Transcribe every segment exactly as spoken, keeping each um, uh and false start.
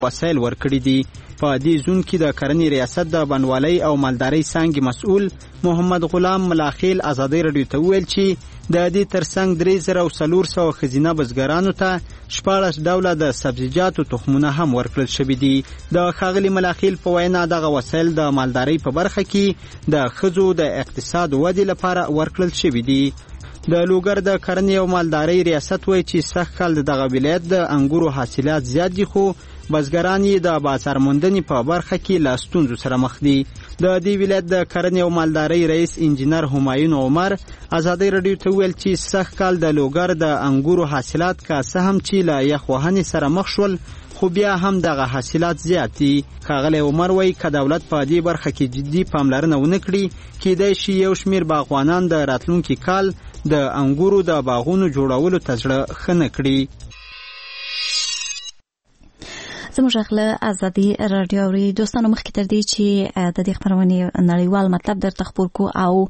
وسایل ورکړي دي. په دې زون کې د کرنې ریاست د بڼوالۍ او مالدارۍ څانګې مسؤل محمد غلام ملاخیل ازادي رادیو ته وویل چې د دې ترڅنګ درې زره او څلور سوه ښځینه بزګرانو ته شپاړس ډوله د سبزیجاتو تخمونه هم ورکړل شوي دي. د ښاغلي ملاخیل په وینا دغه وسایل د مالدارۍ په برخه کې د ښځو د اقتصاد ودې لپاره ورکړل شوي دي. د لوګر د کرنې او مالدارۍ ریاست وایي چې سږ کال د دغه ولایت د انګورو حاصلات زیات دي، خو بزګران یې د بازار موندنې په برخه کې له ستونزو سره مخ دي. د دې ولایت د کرنې او مالدارۍ رئیس انجینر همایون عمر ازادي رادیو ته ویل چې سږ کال د لوګر د انګورو حاصلات که څه هم چې له یخ وهنې سره مخ شول، خو بیا هم دغه حاصلات زیات دي. ښاغلی عمر وایي که دولت په دې برخه کې جدي پاملرنه ونه کړي، کیدای شي یو شمېر باغوانان د راتلونکي کال د انګورو د باغونو جوړولو ته زړه ښه نه کړي. زموږ غله ازادي رادیو اوري دوستانو، مخکې تر دې چې د دې خبرونې نړیوال مطلب درته خپور کو او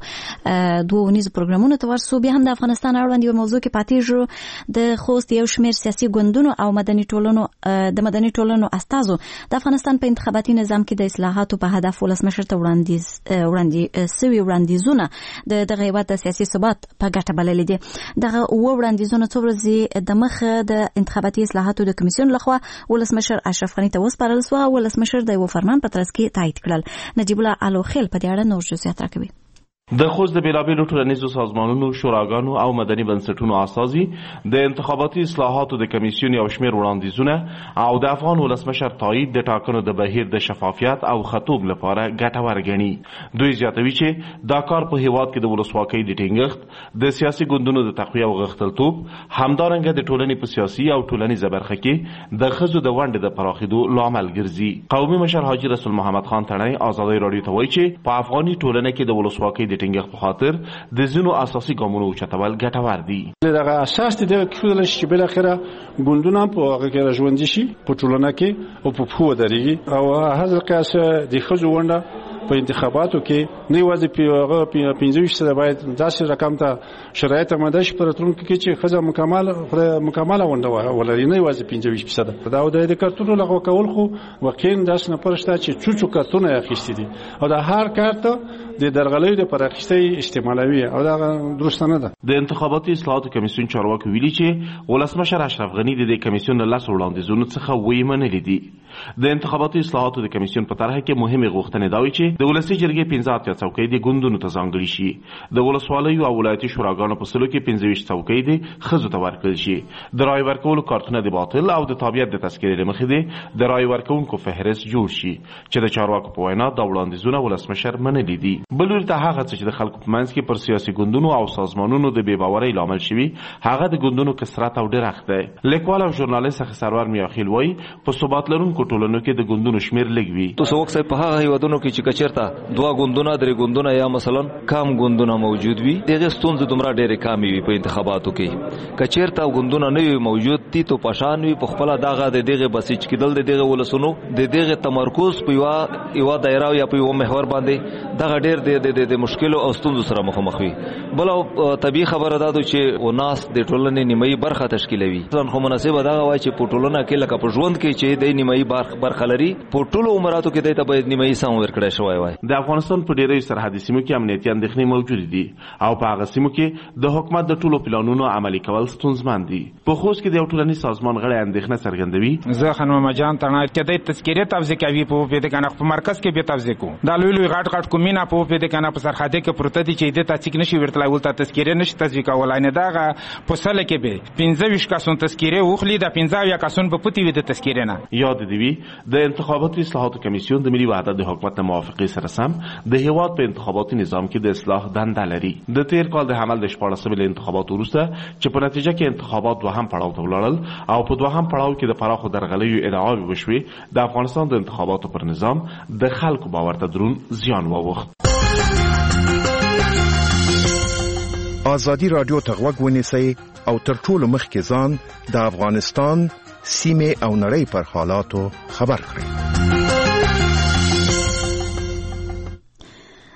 دوه ونیزو پروګرامونو ته ورسو، بیا هم د افغانستان اړوند یو موضوع کې پاتې شو. د خوست یو شمېر سیاسي ګوندونو او مدني ټولنو د مدني ټولنو استازو د افغانستان په انتخاباتي نظام کې د اصلاحاتو په هدف ولسمشر ته وړاندیز وړاندې سوي وړاندیزونه د دغه هېواد د سیاسي ثبات په ګټه بللي دي. دغه اووه وړاندیزونه څو ورځې د مخه د انتخاباتي اصلاحاتو د کمیسیون لخوا ولسمشر اشرف غني ته وسپارل سو او ولسمشر د یو فرمان په ترڅ کې تایید کړل. نجیب الله الوخیل په دې اړه نور جزئیات راکوي. د خوست د بیلابیلو ټولنیزو سازمانونو، شوراګانو او مدني بنسټونو اساسي د انتخاباتي اصلاحاتو د کمیسیون یو شمېر وړاندیزونه او د افغان ولسمشر تایید د ټاکنو د بهیر د شفافیت او خطوب لپاره ګټور ګڼي. دوی زیاتوي چې دا کار په هیواد کې د ولسواکۍ د ټینګښت، د سیاسي ګوندونو د تقویه او غښتلتوب، همدارنګه د ټولنې په سیاسي او ټولنیزه برخه کې د ښځو د ونډې د پراخېدو لامل ګرځي. قومي مشر حاجي رسول محمد خان تڼۍ ازادي رادیو ته وایي چې په افغاني ټولنه کې د ولسواکۍ د ټینګښت په خاطر د ځینو اساسي ګامونو اوچتول ګټور دي. دغه اساس دی چې چې بل اخره ګوندونه په هغه کې راژوندي شي په ټولنه کې او په پوه درېږي او هغه قیاس د ښځو ونډه په انتخاباتو کې نه یوازې په پنځه ویشت سره باید داسې رقم ته شرایط آماده شي په راتلونکي کې چې ښځه مکمل مکمله ونډه ولري، نه یوازې پنځه ویشت فیصده. دا د کارتونو لغوه کول خو واقعا داسې نفر شته چې څو څو کارتونه یې اخیستي دي او د هر کارت د درغلیو لپاره اخیستي استعمالوي او دا درست نه ده. د انتخاباتي اصلاحاتو کمیسیون چارواکي ویلي چې ولسمشر اشرف غني د دې کمیسیون له لاسو وړاندیزونو څخه ویې منلي دي. د انتخاباتي اصلاحاتو د کمیسیون په طرحه کې مهمې غوښتنې دا وي چې د ولسي جرګې پنځه اتیا څوکۍ د ګوندونو ته ځانګړي شي، د ولسوالیو او ولایتي شوراګانو په سلو کې پنځه ویشت څوکۍ د ښځو ته ورکړل شي، د رایې ورکولو کارتونه د باطل او د تابعیت د تذکرې له مخې د رایې ورکوونکو فهرست جوړ شي چې د چارواکو په وینا دا وړاندیزونه ولسمشر منلي دي. بل لوري ته هغه څه چې د خلکو په منځ کې پر سیاسي ګوندونو او سازمانونو د بې باورۍ لامل شوي، هغه د ګوندونو کثرت او ډېرښت دی. لیکوال او ژورنالیست اخ سرور میاخیل وایي په ثبات لرونکو ټولنو کې د ګوندونو شمېر لږ وي. تو څوک څه په هغه هیوادونو کې چې کچرته دوه ګوندونه درې ګوندونه یا مثلا کم ګوندونه موجود وي، دغه ستونزې دومره ډېرې کمې وي په انتخاباتو کې. کچرته ګوندونه نه وي موجود دي تو پشان وي په خپل دغه د دغه بسیج کېدل د دغه ولسونو د دغه تمرکز په یو یو دایره یا په یو محور باندې دغه ډېر د د مشکل او ستونزو سره مخامخ وي. بل طبيعي خبره ده چې وناس د ټولنې نیمایي برخه تشکیلوي. ځان خو مناسبه ده وای چې په ټولنه کې لکه په ژوند کې چې د نیمایي برخه لري، په ټولو عمراتو کې د ته باید نیمایي سم ورکړی شوی وای. د افغانستان په ډېرو سرحدي سیمو کې امنیتي اندېښنې موجود دي او په هغه سیمو کې د حکومت د ټولو پلانونو عملي کول ستونزمن دي. په خوست کې د یو ټولنیز سازمان غړی اندېښنه څرګندوي. زه خانم جان تڼۍ چې د تذکرې توزیع کوي په پیدا کنه په مرکز کې به توزیع کو دا لوی لوی غټ غټ کومینه په پیدا کنه په سرحدي کې پروت دي چې د تاسیک نشي ورتلای ولته تذکرې نشي توزیع کولای نه داغه په سله کې به پنځه ویشت کسون تذکرې وخلی د پنځه یا کسون په پتی وي د تذکرې نه. یاد دی وی د انتخاباتي اصلاحاتو کمیسیون د ملي وحدت د حکومت موافقه سره سم د هیواد په انتخاباتي نظام کې د اصلاح دنده لري. د تیر کال د حمل د شپاړسمې انتخاباتو وروسته چې په نتیجه کې انتخابات دوهم پړاو ته ولاړل او په دوهم پړاو کې د پراخو درغلیو ادعاوې وشوې، د افغانستان د انتخاباتو پر نظام د خلکو باور ته درون زیان واوښت. ازادي رادیو ته غوږ ونیسئ او تر ټولو مخکې ځان د افغانستان سیمه او نړۍ پر حالاتو خبر کړئ.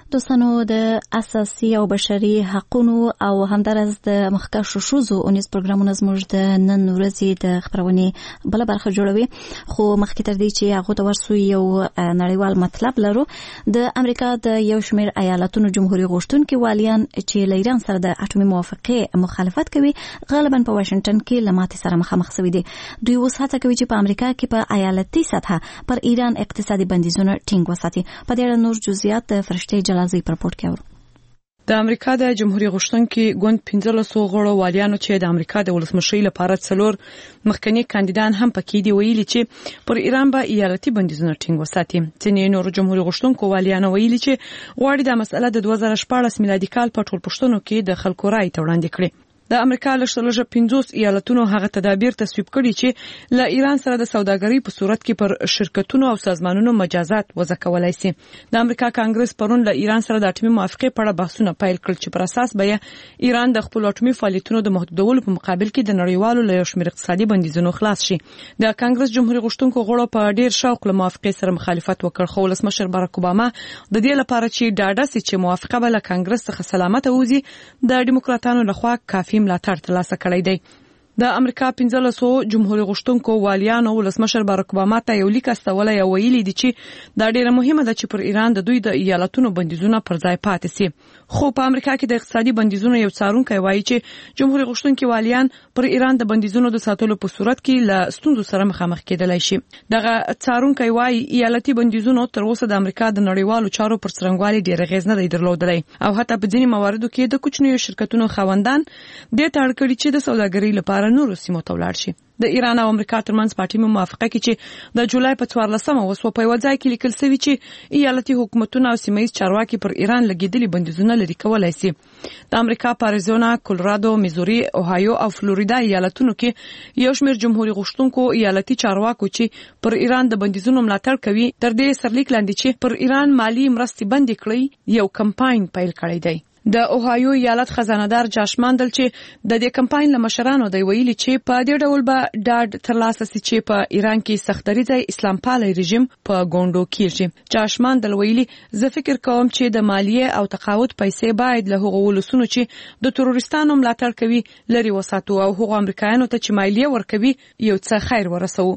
دوستانو د اساسي او بشري حقوقو او همدارس د مخکښو ښځو اونیز پروګرامونه زموږ د نن ورځې د خبرونې بله برخه جوړوي، خو مخکې تر دې چې هغو ته ورسو یو نړیوال مطلب لرو. د امریکا د یو شمېر ایالتونو جمهوریت غوښتونکي والیان چې له ایران سره د اټومي موافقې مخالفت کوي غالبا په واشنګټن کې له ماتې سره مخامخ شوي دي. دوی اوس هڅه کوي چې په امریکا کې په ایالتي سطحه پر ایران اقتصادي بندیزونه ټینګ وساتي. په دې اړه نور جزئیات د فرشته جلازي په رپورټ کې اورو. د امریکا د جمهوریت غوښتونکي ګوند پنځلس غړو والیانو چې د امریکا د ولسمشرۍ لپاره څلور مخکنی کاندیدان هم پکې دي ویلي چې پر ایران به ایالتي بندیزونه ټینګ وساتي. ځینې نور جمهوریت غوښتونکو والیانو ویلي چې غواړي د مسله د دوه زره شپاړس میلادي کال په ټول پښتنو کې د خلکو رائے ته وړاندې کړي. د امریکا لږ پنځوس ایالتونو هغه تدابیر تصویب کړي چې له ایران سره د سوداګرۍ په صورت کې پر شرکتونو او سازمانونو مجازات وضع کولای شي. د امریکا کانګرس پرون له ایران سره د اټومي موافقې په اړه بحثونه پیل کړل چې پر اساس به ایران د خپل اټومي فعالیتونو د محدودولو په مقابل کې د نړیوالو له یو شمېر اقتصادي بندیزونو خلاص شي. د کانګرس جمهوریت غوښتونکو غړو په ډیر شوق له موافقې سره مخالفت وکړ، خو ولسمشر باراک اوباما د دې لپاره چې ډاډه سي چې موافقه به له کانګرس څخه سلامته وځي د ډیموکراتانو لخوا کافي ملاتړ ترلاسه کړی دی. د امریکا پنځلسو جمهوریت غوښتونکو والیانو ولسمشر باراک اوباما ته یو لیک استولی او ویلي دي چې دا ډیره مهمه ده چې پر ایران د دوی د ایالتونو بندیزونه پر ځای پاتې سي. خو په امریکا کې د اقتصادي بندیزونو یو څارونکی وایي چې جمهوریت غوښتونکي والیان پر ایران د بندیزونو د ساتلو په صورت کې له ستونزو سره مخامخ کېدلای شي. دغه څارونکی وایي ایالتي بندیزونو تر اوسه د امریکا د نړیوالو چارو پر څرنګوالي ډیر اغیز نه دی درلودلی او حتی په ځینې مواردو کې د کوچنیو شرکتونو خاوندان دې ته اړ کړي چې د سوداګرۍ لپاره نورو سیمو ته ولاړ شي. د ایران او امریکا ترمنځ په اټومي موافقه کې چې د جولای په څوارلسمه وسو په یو ځای کې لیکل شوی چې ایالتي حکومتونه او سیمه ییز چارواکي پر ایران لګیدلي بندیزونه لري کولای شي. د امریکا په اریزونا، کولرادو، میزوري، اوهایو او فلوریدا ایالتونو کې یو شمېر جمهوریت غوښتونکو ایالتي چارواکو چې پر ایران د بندیزونو ملاتړ کوي تر دې سرلیک لاندې چې پر ایران مالی مرستې بندي کړي یو کمپاین پیل کړی دی. د اوهایو ایالت خزانه‌دار جاش ماندل چې د دې کمپاین له مشرانو دی ویلي چې په دې ډول به ډاډ ترلاسه شي چې په ایران کې سختدریځي اسلام پالي رژیم په ګوندو کېږي. جاش ماندل ویلي زه فکر کوم چې د مالیه او تقاعد پیسې باید له هغو ولسونو چې د تروریستانو ملاتړ کوي لري وساتو او هغو امریکایانو ته چې مالیه ورکوي یو څه خیر ورسوو.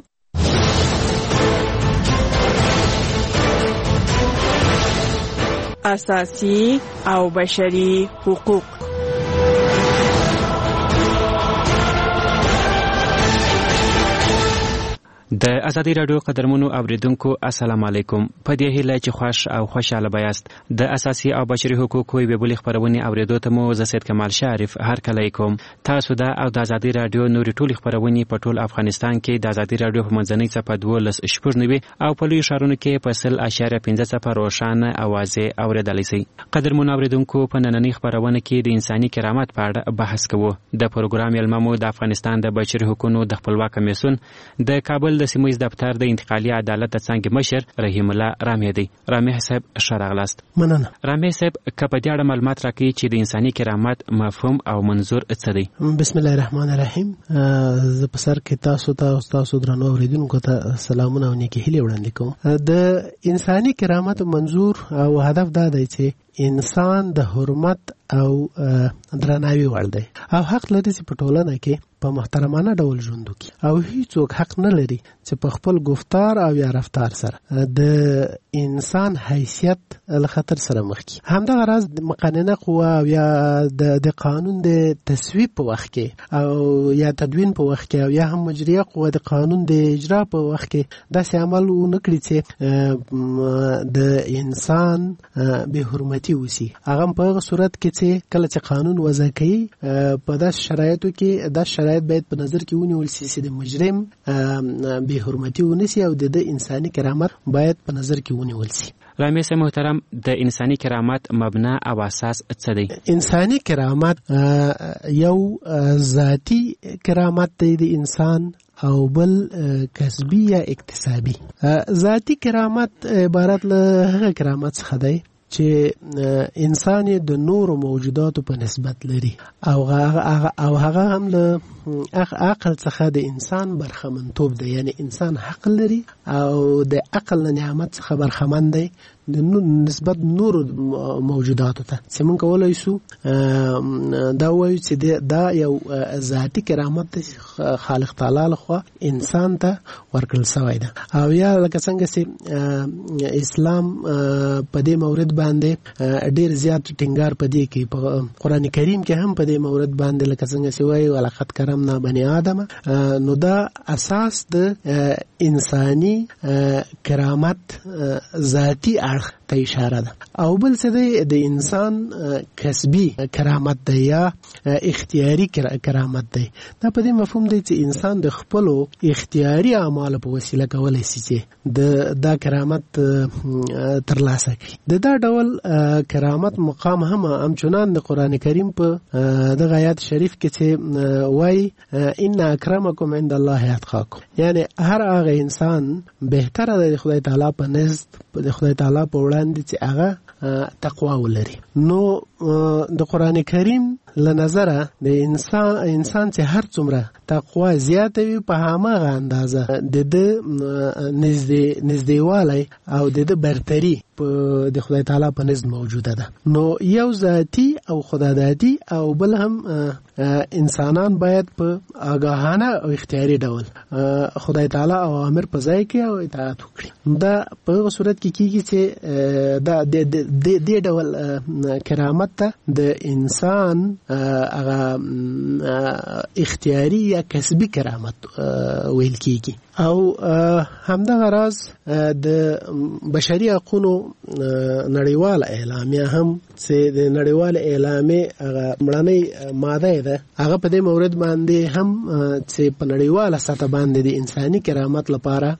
اساسي او بشري حقوق. د ازادي رادیو قدرمنو اوریدونکو السلام علیکم. په دې هیله چې خوش او خوشاله بایاست. د اساسي او بشري حقوقو یوې بلې خبرونه اوریدو ته مو زه سید کمال شریف هرکلی کوم. تاسو د او د ازادي رادیو نوري ټولې خبرونه په ټول افغانستان کې د ازادي رادیو په منځنۍ صفحه دولس شپږ نوي او په لوی ښارونو کې په سل اشاریه پنځه صفر روښانه اوازې اوریدلی شئ. قدرمنو اوریدونکو په نننۍ خبرونه کې د انساني کرامت په اړه بحث کوو. د پروګرام یلممو د افغانستان د بشري حقوقو د خپلواک کمیسیون د کابل د سیمه ییز دفتر د انتقالي عدالت د څنګه مشر رحیم الله رامي دی. رامي صاحب شراغلاست. مننه. رامي صاحب کپ دې اړه معلومات راکړي چې د انساني کرامت مفهوم او منظور څه دی؟ بسم الله الرحمن الرحیم. زه په سر کې تاسو ته او تاسو درنو اوریدونکو ته سلامونه او نیکی هیلې وړاندې کوم. د انساني کرامت منظور او هدف دا دی چې انسان د حرمت او درناوي وړ دی او حق لري چې په ټولنه کې په محترمانه ډول ژوند وکړي او هیڅوک حق نه لري چې په خپل گفتار او یا رفتار سره د انسان حیثیت له خطر سره مخ کړي. همدغه راز د مقننه قوه او یا د د قانون د تصویب په وخت کې او یا تدوین په وخت کې او یا هم مجریه قوه د قانون د اجرا په وخت کې داسې عمل ونه کړي چې د انسان به حرمتي وسی. هغه په هغه صورت کې چې کله چې قانون وضع کوي په داس شرایطو کې دا شرایط باید په نظر کې ونیول شي چې د مجرم به حرمتي ونسی او د انساني کرامت باید په نظر کې ونیول شي. رامي صاحب محترم د انساني کرامت مبنا او اساس څه دی؟ انساني کرامت یو ذاتی کرامت دی د انسان او بل کسبی یا اکتسابی. ذاتی کرامت عبارت له هغه کرامت څخه دی چې انسان د نورو موجوداتو په نسبت لري او هغه او هغه هم له عقل څخه د انسان برخمنتوب دی، یعنی انسان حق لري او د عقل نعمت څخه برخمن دی د نسبت نور موجوداتو ته. چې موږ کولای شو دا وایو چې دا یو ذاتي کرامت دی خالق تعالی لخوا انسان ته ورکړل شوی ده. او یا لکه څنګه چې اسلام په دې مورد باندې ډیر زیات ټینګار پدې کې په قران کریم کې هم په دې مورد باندې لکه څنګه چې وایي ولقد کرمنا بني آدم، نو دا اساس د انساني کرامت ذاتی اړخ ته اشاره ده. او بل څه دی د انسان کسبی کرامت دی یا اختیاري کرامت دی. دا په دې مفهوم دی چې انسان د خپلو اختیاري اعمالو په وسیله کولای شي چې د دا کرامت ترلاسه کړي. د دا ډول کرامت مقام هم همچنان د قران کریم په دغه آیات شریف کې چې وایي ان اکرمکم عند الله اتقاکم، یعنی هر هغه انسان بهتره د خدای تعالی په نزد د خدای تعالی په وړاندې چې هغه تقوا ولري. نو د قران کریم له نظره د انسان انسان چې هر څومره تقوا زیاته وي په هماغه اندازه د د نږدې نږدېوالی او د د برتری په د خدای تعالی په نزد موجوده ده. نو یو ذاتی او خدادادي او بل هم انسانان باید په آگاهانه او اختیاري ډول خدای تعالی اوامر په ځای کې او اطاعت وکړي. دا په هغه صورت کې کیږي چې دا د دې ډول کرامت ته د انسان هغه اختیاري یا کسبي کرامت ویل کیږي. او همدغه راز د بشري حقوقو نړیوال اعلامیه هم چې د نړیوال اعلامیه هغه مړنۍ ماده ده، هغه په دې مورد باندې هم چې په نړیواله سطح باندې د انساني کرامت لپاره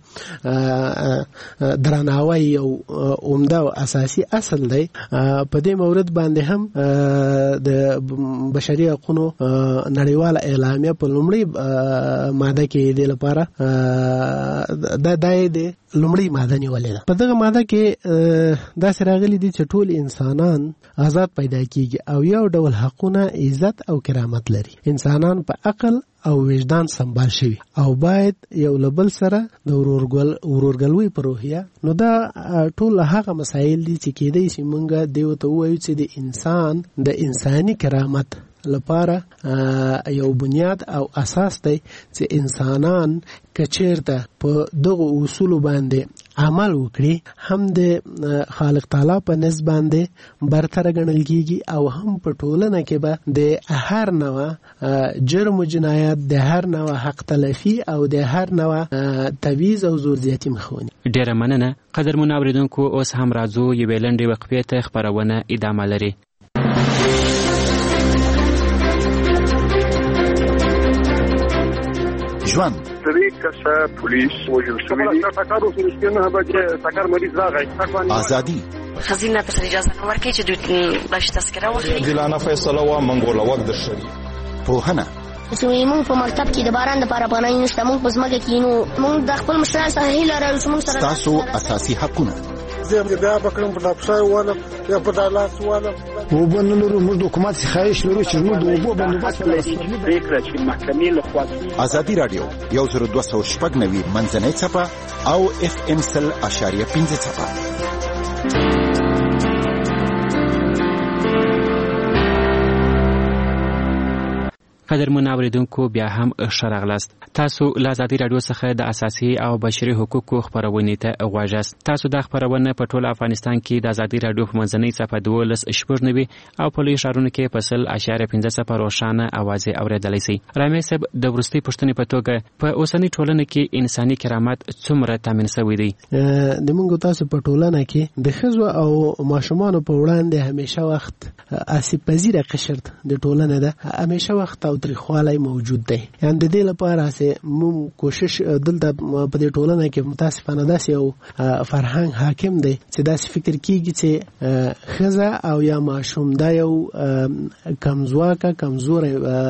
درناوی او عمده او اساسي اصل دی. په دې مورد باندې هم د بشري حقوقو نړیواله اعلامیه په لومړی ماده کې د لپاره دا دای د لومړی ماده نیولې ده. په دغه ماده کې دا راغلي دي چې ټول انسانان آزاد پیدا کیږي او یو ډول حقونه عزت او کرامت لري. انسانان په عقل او وجدان سمبال شوي او باید یو لبل سره د ورورګل ورورګلوي په روحیه. نو دا ټول هغه مسایل دي چې کېدای شي مونږه دیو ته وایو چې د انسان د انساني کرامت لپاره یو بنیاد او اساس دی چې انسانان کچیرته په دغه اصول باندې عمل وکړي هم د خالق تعالی په نسبت باندې برتر ګڼل کیږي او هم په ټولنه کې به د هر نوع جرم او جنایت، د هر نوع حق تلفي او د هر نوع تبعیض او زور زیاتی مخونی. ډیره مننه قدرمن اوریدونکو. اوس هم راځو یوې لنډې وقفې ته، خبرونه ادامه لري. ژوند درې کسه پولیس وژل شوي دي. ټکر وسو نه به ټکر مریض راغی. ازادي خزینه ته اجازه نه ورکړي چې دوی باش تذکره واخلي. دلانه فیصله وا منګوله وخت د شری پوهنه اوسې موږ په مکتب کې د باران لپاره پناه نشته. موږ په ځمکه کې نو موږ د خپل مشرانو سره هیله لرو چې موږ سره تاسو اساسي حقونه زه بیا بکرم په تاسو والا یا په دالاس والا و بنلو موږ حکومت خواهش لرو چې موږ د وبو بندوبست لري. فکر چې محکمې له خوا ازادي رادیو یو زر دوه سوه شپږ نوي منځنۍ چپه او اف ام سل اشاریه پنځه چپه. قدرمن اوریدونکو بیا هم ښه راغلاست. تاسو له ازادي رادیو څخه د اساسي او بشري حقوقو خبرونه ته غواړئ. تاسو د خبرونه په ټول افغانستان کې د ازادي رادیو په منځنۍ صفحه دولس شپږ نوي او په لوی ښارونو کې په سل اشاریه پنځه صفر روښانه اواز اوریدلای شئ. رامي صاحب د ورستي پښتنې په توګه په اوسنۍ ټولنه کې انساني کرامت څومره تامین شوی دی؟ د موږ تاسو په ټولنه کې د ښځو او ماشومانو په وړاندې همیشه وخت آسیب پذیره قشر د ټولنه ده، همیشه وخت او تاریخوالی موجود دی. یعنی د دې لپاره چې موږ کوشش دلته په دې ټولنه کې متاسفانه داسې یو فرهنګ حاکم دی چې داسې فکر کیږي چې ښځه او یا ماشوم دا یو کمزواکه کمزور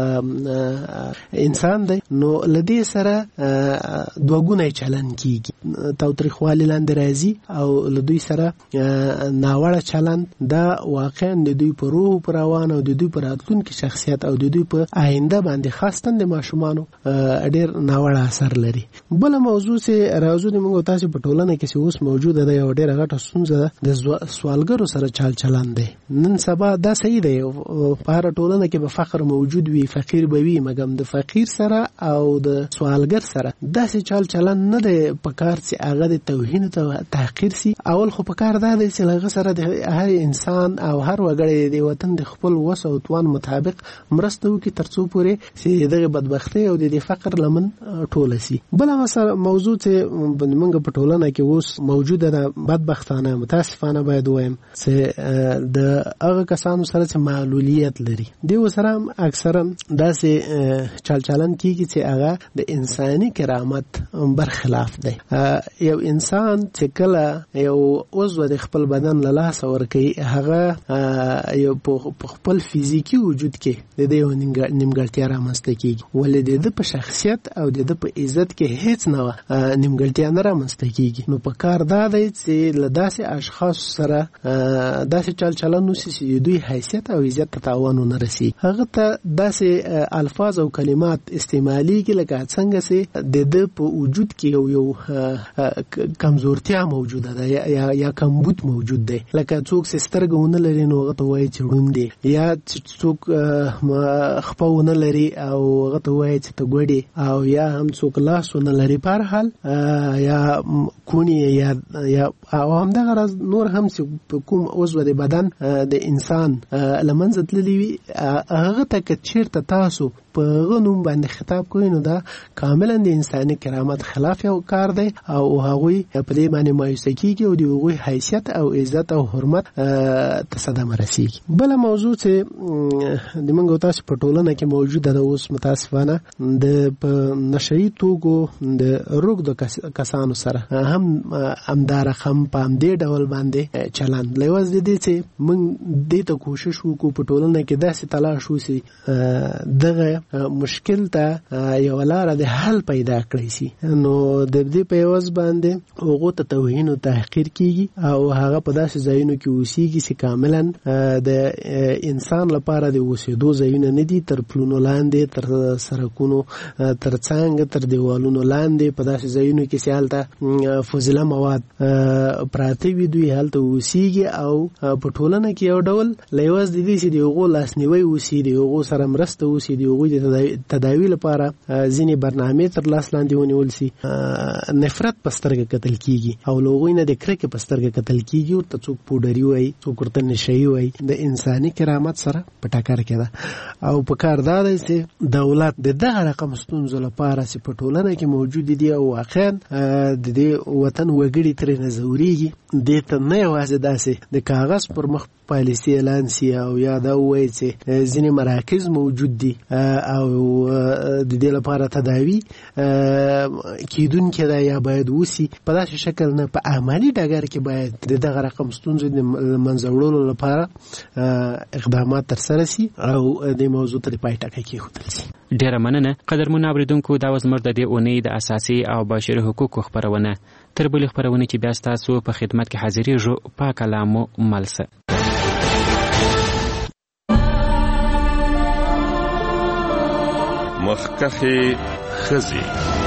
انسان دی. نو له دې سره دوه ګونی چلن کیږي، تاوتریخوالي لاندې راځي او له دوی سره ناوړه چلند دا واقعا د دوی په روح پر روان او د دوی په راتلونکي شخصیت او د دوی په آینده باندې خاصتن د ماشومانو ډېر ناوړه اثر لري. بل موضوع چې راوځو د موږ تاسو په ټولنه کې چې اوس موجوده ده یو ډېر غټه ستونزه ده د سوالګرو سره چال چلند دی. نن سبا دا صحیح دی په هر ټولنه کې به فقر موجود وي، فقیر به وي، مګم د فقیر سره او د سوالګر سره داسې چال چلند نه دی په کار چې هغه د توهین ته تحقیر سي. اول خو په کار دا دی چې هغه سره د هر انسان او هر وګړی د وطن د خپل وس او توان مطابق مرسته وکړي ترڅو پورې چې دغه بدبختي او د فقر لمن ټوله سي. بل مسله موضوع چې موږ په ټولنه کې اوس موجوده ده بدبختانه متاسفانه باید وایم چې د هغه کسانو سره چې معلولیت لري دی سره اکثرا داسې چال چلن کیږي چې هغه د انساني کرامت برخلاف دی. یو انسان چې کله یو عضو د خپل بدن له لاسه ورکوي هغه یو په خپل فزیکي وجود کې د دې نیمګړتیا رامنځته کیږي، ولې د ده په شخصیت او د ده په عزت کې هیڅ نه نیمګړتیا نه رامنځته کیږي. نو په کار دا دی چې له داسې اشخاصو سره داسې چال چلن وشي چې دوی حیثیت او عزت ته تاوان ونه رسي. هغه ته داسې الفاظ او کلمات استعمالېږي لکه څنګه چې د ده په وجود کې یو یو کمزورتیا موجوده ده یا یا کمبود موجود دی. لکه څوک چې سترګه ونه لري نو هغه ته وایي چې ړوند دی، یا څوک خپه ونه لري او هغه ته وایي چې ته ګوډې، او یا هم څوک لاس ونه لري. په هر حال یا کونی یا یا او همدغه راز نور هم چې کوم عضو د بدن د انسان له منځه تللی وي هغه ته که چېرته تاسو په هغه نوم باندې خطاب کوئ نو دا کاملا د انساني کرامت خلاف یو کار دی او هغوی په دې باندې مایوسه کېږي او د هغوی حیثیت او عزت او حرمت ته صدمه رسېږي. بله موضوع چې د موږ تاسو په ټولنه کې موجوده ده اوس متاسفانه د په نشهیي توکو د روږدو کسانو سره هم همدا رقم په همدې ډول باندې چلند لوز د دې چې موږ دې ته کوشش وکړو په ټولنه کې داسې تلاش وسي دغه مشکل ته یو لاره د حل پیدا کړی سي. نو د دې په عوض باندې هغو ته توهین او تحقیر کیږي او هغه په داسې ځایونو کې اوسېږي چې کاملا د انسان لپاره د اوسېدو ځایونه نه دي، تر پلونو لاندې، تر سړکونو تر څنګ، تر دیوالونو لاندې په داسې ځایونو کې چې هلته فضله مواد پراته وي دوی هلته اوسېږي او په ټولنه کې یو ډول له عوض د دې چې د هغو لاسنیوی وسي، د هغو سره مرسته وسي، د هغوی د تداوي لپاره ځینې برنامې تر لاس لاندې ونیول سي، نفرت په سترګه کتل کیږي او له هغوی نه د کرکې په سترګه کتل کیږي. ورته څوک پوډري وایي، څوک ورته نشهیي وایي. د انساني کرامت سره په ټکر کې ده او په کار دا دی چې دولت د دغه رقم ستونزو لپاره چې په ټولنه کې موجود دي او واقعا د دې وطن وګړي ترې نه ځورېږي دې ته نه یوازې داسې د کاغذ پر مخ پالیسي اعلان سي او یا دا ووایي چې ځینې مراکز موجود دي او د دې لپاره تداوي کیدونکې ده یا باید وسي. په داسې شکل نه په عملي ډګر کې باید د دغه رقم ستونزو د منځه وړلو لپاره اقدامات ترسره سي او د موضوع ته د پای ټکی کېښودل سي. ډیره مننه قدرمنو اوریدونکو. دا وه زموږ د دې اونۍ د اساسي او بشري حقوقو خپرونه. تر بلې خپرونې چې بیا ستاسو په خدمت کې حاضرېږو پاک الله مو مل شه. مخکخې ښځې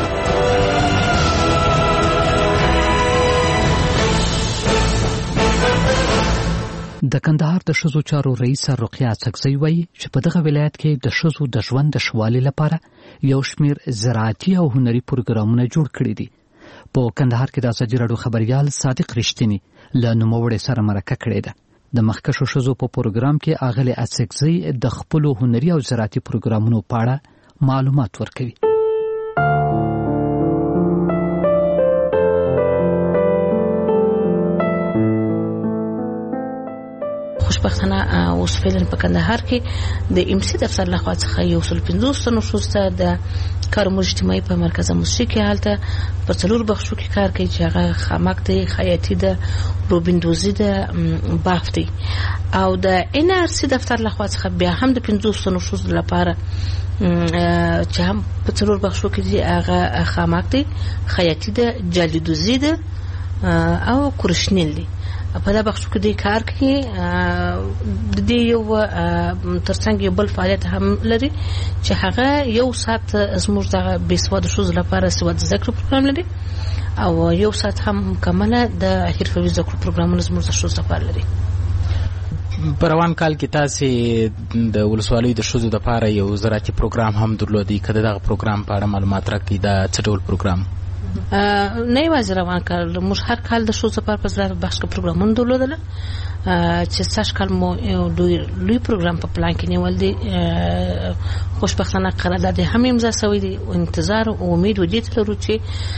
د کندهار د ښځو چارو رئیس رقیه اڅکزۍ وایي چې په دغه ولایت کې د ښځو د ژوند د ښه والي لپاره یو شمېر زراعتي او هنري پروګرامونه جوړ کړي دي. په کندهار کې د ازادي راډیو خبریال صادق رښتینی له نوموړي سره مرکه کړې ده. د مخکښو ښځو په پروګرام کې اغلې اڅکزۍ د خپلو هنري او زراعتي پروګرامونو په اړه معلومات ورکوي. خوشبختانه اوس فعلا په کندهار کې د ام سي دفتر لخوا څخه یو سل پنځوس تنو ښځو د کار اجتماعي په مرکز موسسې کې هلته په څلور بخشو کې کار کوي چې هغه خامک دی، خیاطي ده، روبندوزي ده، بافت دی. او د ان ار سي دفتر لخوا څخه بیا هم د پنځوس تنو ښځو لپاره چې هم په څلور بخشو کې دي هغه خامک دی، خیاطي ده، جالدوزي ده، او کورشنیل دي. په دا بخش کې د کار کې د دې یو ترڅنګ یو بل فعالیت هم لري چې هغه یو ساعت زموږ د بیسواد شوز لپاره سواد ذکر پروګرام لري او یو ساعت هم مکمله د حرفوي ذکر پروګرامونه زموږ د شوز لپاره لري. په روان کال کې تاسو د ولسوالۍ د شوزو لپاره یو زراعتي پروګرام هم درلودي. کله دغه پروګرام په اړه معلومات راکړئ. دا څه ډول پروګرام؟ نه یوازې روان کال، موږ هر کال د شوزو لپاره په زراعت بخش کې پروګرامونه درلودل چې سږ کال مو یو لوی پروګرام په پلان کې نیول دي. خوشبختانه قرارداد هم امضا شوی دی او انتظار او امید و دې لرو چې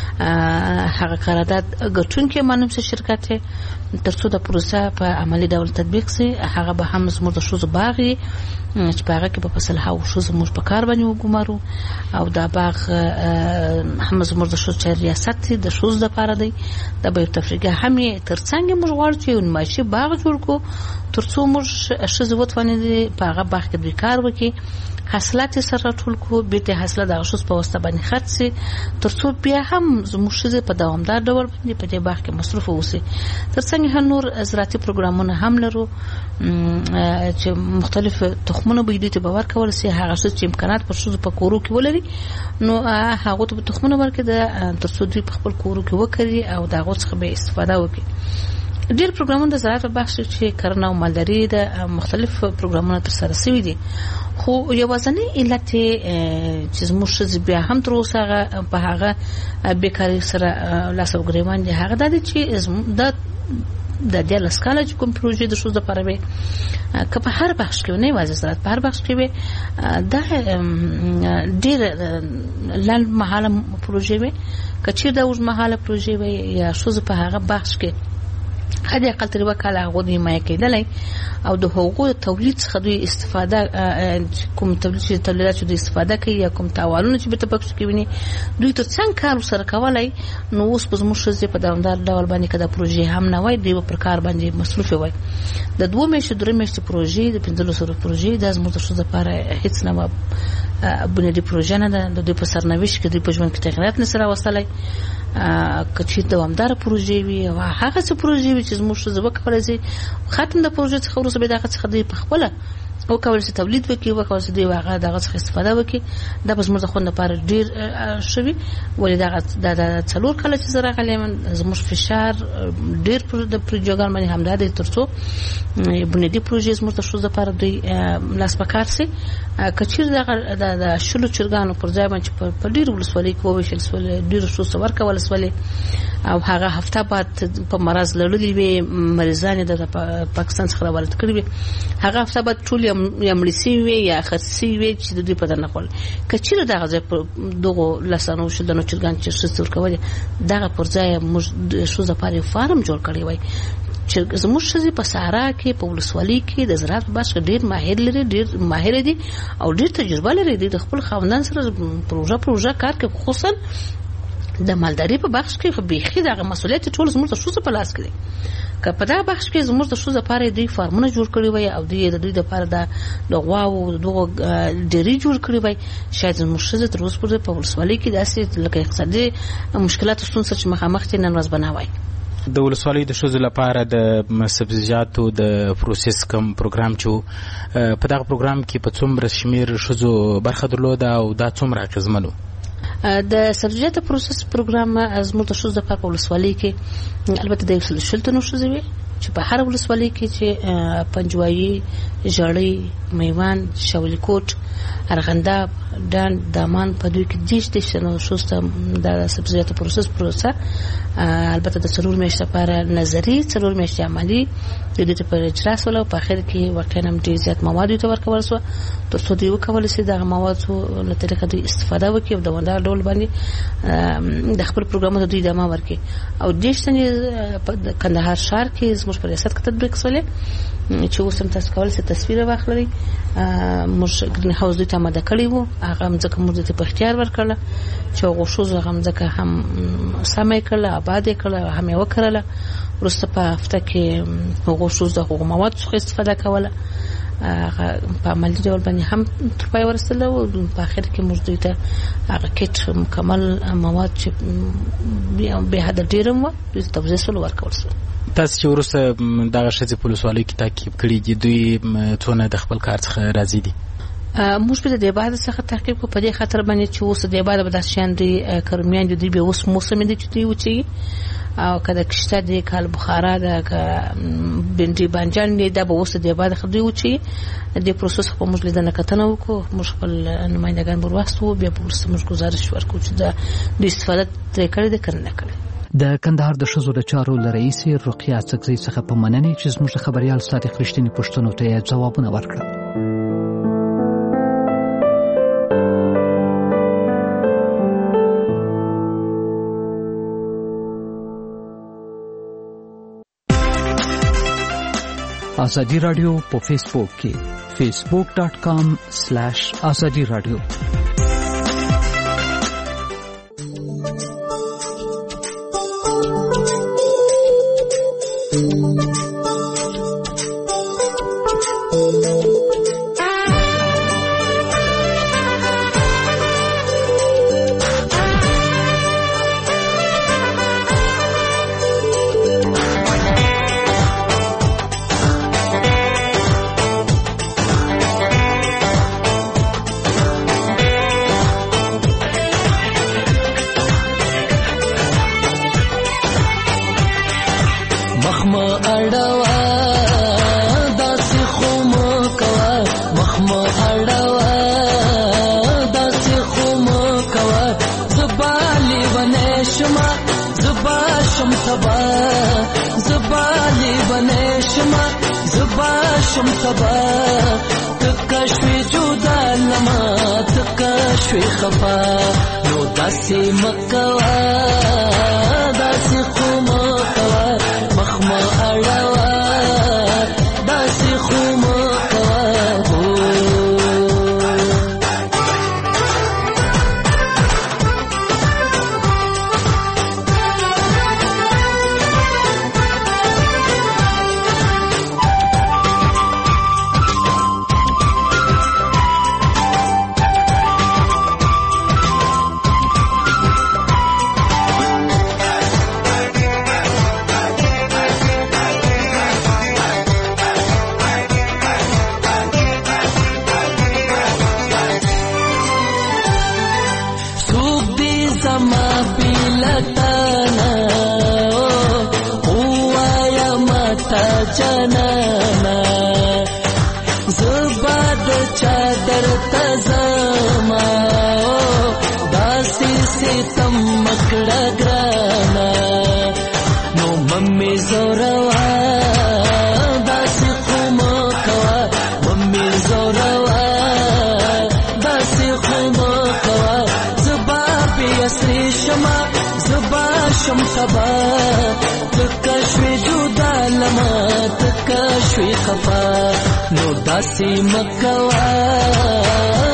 هغه قرارداد ګټونکي معلوم شي شرکت ترڅو د پروسه په عملی ډول تطبیق شي. هغه به هم زموږ د شوزو باغ چې په هغه کې په فصل هاو شوزو موږ په کار باندې وګمارو او دا باغ هم زموږ د شوزو ریاست د شوزو لپاره دی. د به تفریګه هم ترڅنګ موږ غواړو چې ماشي باغ جوړ کو ترڅو موږ شوزو وتونه په هغه باغ کې د کار وکړي، حاصلات سره ټول کو بیرته حاصله د شوز په واسطه باندې خرڅ شي ترڅو بیا هم زموږ شوزو په دوامدار ډول باندې په دې باغ کې مصرف وسی. ترڅنګ هم نور زراعتي پروګرامونه هم لرو چې مختلف تخمونه به دې ته باور کول سي هغه څه چې امکانات پر شوزو په کورو کې ولري نو هغه ته تخمونه ورکړي د ترڅو دوی په خپل کورو کې وکړي او دا غوښ څخه به استفاده وکړي. ډېر پروګرامونه د زراعت په بخش چې کرنه او مالداري د مختلف پروګرامونه تر سره شوي دي، خو یوازینی علت چې زموږ ښځې بیا هم تر اوسه په هغه بیکاري سره لاس او ګریوان دي هغه دا دی چې د د دیارلس کاله چې کوم پروژې د شوزو لپاره وي که په هر بخش کې نه یوازې زراعت په هر بخش کې وي دا ډېر لنډ مهاله پروژې وي که چېرې د اوږد مهاله پروژې وي یا شوزو په هغه بخش کې حد اقل تر یوه کاله هغو دوی حمایه کېدلی او د هغو تولید څخه دوی استفاده کوم تولید چې تولیدات چې دوی استفاده کوي یا کوم تاوانونه چې بیرته پکې کوي دوی تر څنګه کار ورسره کولی نو اوس به زموږ ښځې په دوامدار ډول باندې که دا پروژې هم نه وای دوی به پر کار باندې مصروفې وای. د دوه میاشتې درې میاشتې پروژې د پنځلسو سوو پروژې دا زموږ د ښځو لپاره هېڅ نه بنیادي پروژه نه ده. د دوی په سرنوشت کې دوی په ژوند کې تغیرات نشي راوستلی که چې دوامداره پروژې وي او هغه څه پروژې وي چې زموږ ښځې وکولی شي ختم د پروژې څخه وروسته به د هغه څخه دوی په خپله وکولی شي تولید وکړي وکولی شي دوی هغه د هغه څخه استفاده وکړي. دا به زموږ د خوند لپاره ډېر ښه وي ولې دا د څلور کاله چې زه راغلی یم زموږ فشار ډېر د پروژېګانو باندې همدا دی تر څو بنیادي پروژې زموږ د ښځو لپاره دوی لاس په کار شي. که چېرې دغه د شلو چرګانو پر ځای باندې په ډېرو ولسوالیو کې وویشل شول ډېرو ښځو ته ورکول شولې او هغه هفته بعد په مرض لړلي وي مریضان یې د پاکستان څخه راوارد کړي وي هغه هفته بعد ټول یا مړي شوي وي یا خرڅ شوي وي چې د دوی په در نه خوړل. که چېرې دغه ځای په دغو لسانو شلدنو چرګانو چې ښځې ورکولې دغه پر ځای موږ د ښځو لپاره یو فارم جوړ کړی وای چې زموږ ښځې په صحرا کې په ولسوالۍ کې د زراعت په بخش کې ډېر ماهر لري ډېر ماهر دي او ډېر تجربه لري د خپل خاوندان سره پروژه پروژه کار کوي. خصوصا د مالداري په بخش کې خو بیخي دغه مسؤلیت ټول زموږ د ښځو په لاس کې دی. که په دغه بخش کې زموږ د ښځو لپاره دوی فارمونه جوړ کړي وای او دوی د دوی لپاره د غواوو دغه ډېرې جوړ کړي وای شاید زموږ ښځې تر اوسه پورې په ولسوالۍ کې داسې لکه اقتصادي مشکلاتو ستونزو چې مخامخ دي نن ورځ به نه وای. د ولسوالۍ د ښځو لپاره د سبزیجاتو د پروسس کوم پروګرام چې په دغه پروګرام کې په څومره شمېر ښځو برخه درلوده او دا څومره اغېزمن و؟ د سبزیجاتو پروسس پروګرام زموږ د ښځو لپاره په ولسوالۍ کې البته د یو سل شل تنو ښځې وې چې په هر ولسوالۍ کې چې پنجوایي ژړۍ میوند شاولیکوټ ارغنداب ډنډ دامان په دوی کې دېرش دېرش تنو ښځو ته د سبزیجاتو پروسس پروسه البته د څلور میاشتې لپاره نظري څلور میاشتې عملي د دوی ته په اجرا شول او په اخر کې واقعا هم ډېر زیات مواد دوی ته ورکول شوه تر څو دوی وکولی شي دغه موادو له طریقه دوی استفاده وکړي او دوامدار ډول باندې د خپل پروګرامونو ته دوی ادامه ورکړي. او دېرش تنې په کندهار ښار کې زموږ په ریاست کې تطبیق شولې چې اوس هم تاسو کولی شئ تصویر واخلئ. موږ ګرین هاوس دوی ته اماده کړی وو هغه مځکه موږ دوی ته په اختیار ورکړله چې هغو ښځو هغه مځکه هم سمه یې کړله آباد یې کړله هم یې وکرله. وروسته په هفته کې هغو ښځو د هغو موادو څخه استفاده کوله په عملي ډول باندې هم تر پای ورسېدل او په اخر کې موږ دوی ته هغه کټ مکمل مواد چې به حد ډېر مو د توزیع سره ورکول شو. تاسو چې ورسره دغه شذې پولیسوالۍ کې تعقیب کړی دي دوی څونه د خپل کار څخه راضي دي؟ موږ په دې باندې څخه تحقیق کو په دې خاطر باندې چې اوس دې باندې د شان دي کرمیان دي به اوس موسم دي چې دی وچی او کله کشته دي کال بخارا د بنټي بانجان دي د اوس دې باندې خدي وچی د پروسس په موږ لیدنه کتنه وکړو موږ خپل نمائندگان بروستو بیا په ورسته موږ گزارش ورکړو چې د استفاده ترې کړې ده کنه کړې. د کندهار د ښځو د چارو له رئیس رقیه څکزي څخه په مننې چې زموږ خبريال صادق رښتینی پښتنو ته ځوابونه ورکړل. آزادی رادیو په فیسبوک کې فیسبوک ډاٹ کام سلیش آزادی رادیو. نو داسې مکوا